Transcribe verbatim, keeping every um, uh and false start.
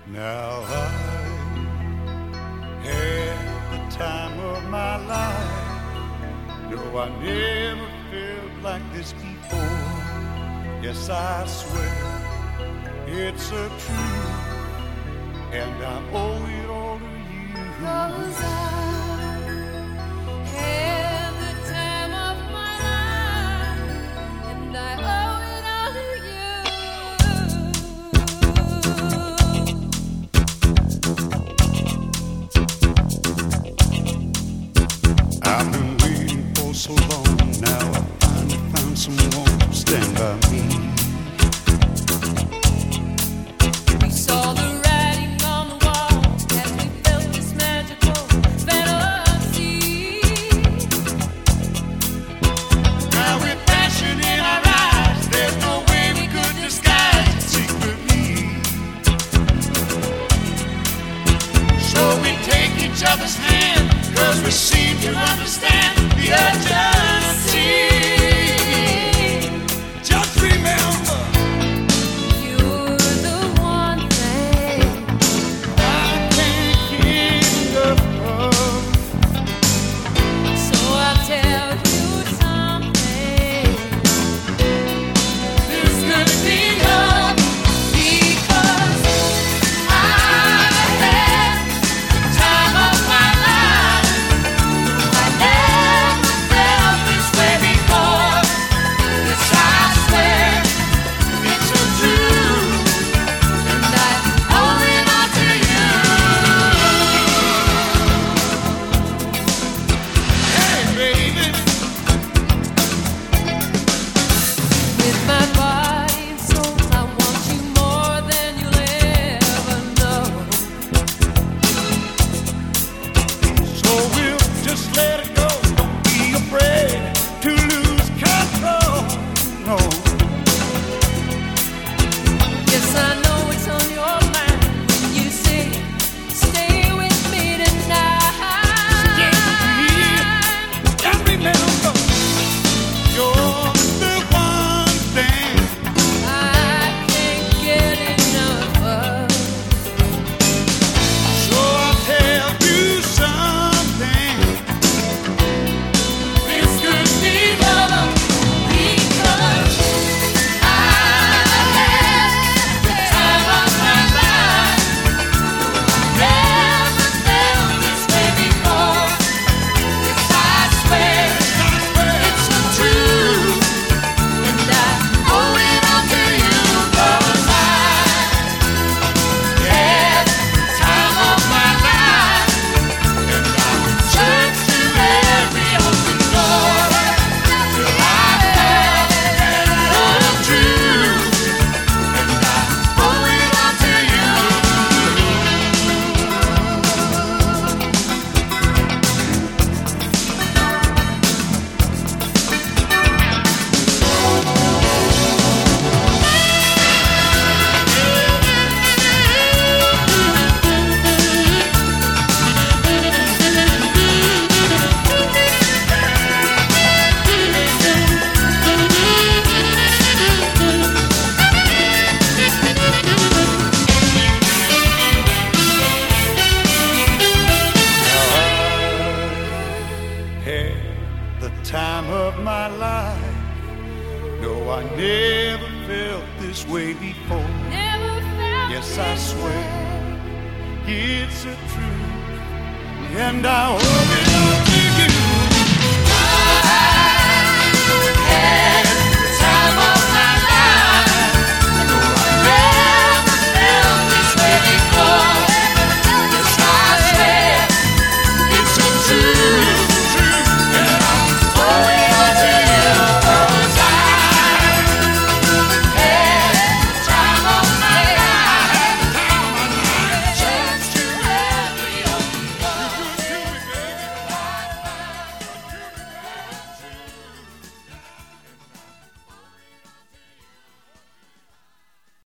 Now I had the time of my life. No, I never felt like this before. Yes, I swear it's a truth, and I owe it all to you. 'Cause I had the time of my life, and I owe it all to you. I've been waiting for so long. Now I finally found someone to stand by me. We saw the writing on the wall as we felt this magical fantasy. Now with passion in our eyes, there's no way we could disguise it secretly. So we take each other's hand, 'cause we seem to understand the urgency. Just remember, You're the one thing I can't get enough of. so I'll tell you something. This could be love, Because I had the time of my life. I never felt this way before. Yes, I swear it's a truth. and I owe it all to you. Hey, baby. With my body and soul, I want you more than you'll ever know. So we'll just let it go. Don't be afraid to lose control. No, Yes, I know it's on your mind when you say, stay with me tonight. and remember, you're the one thing I can't get enough of. So I'll tell you something. This could be love, Because I had the time of my life. Never felt this way before. Yes, I swear I swear. it's the truth, and I owe it all to you. 'Cause I had the time of my life, and I searched through every open door till I found the truth, and I owe it all to you. Had the time of my life. No, I never felt this way before. Never felt Yes, I this swear. way. It's a truth, and I owe it all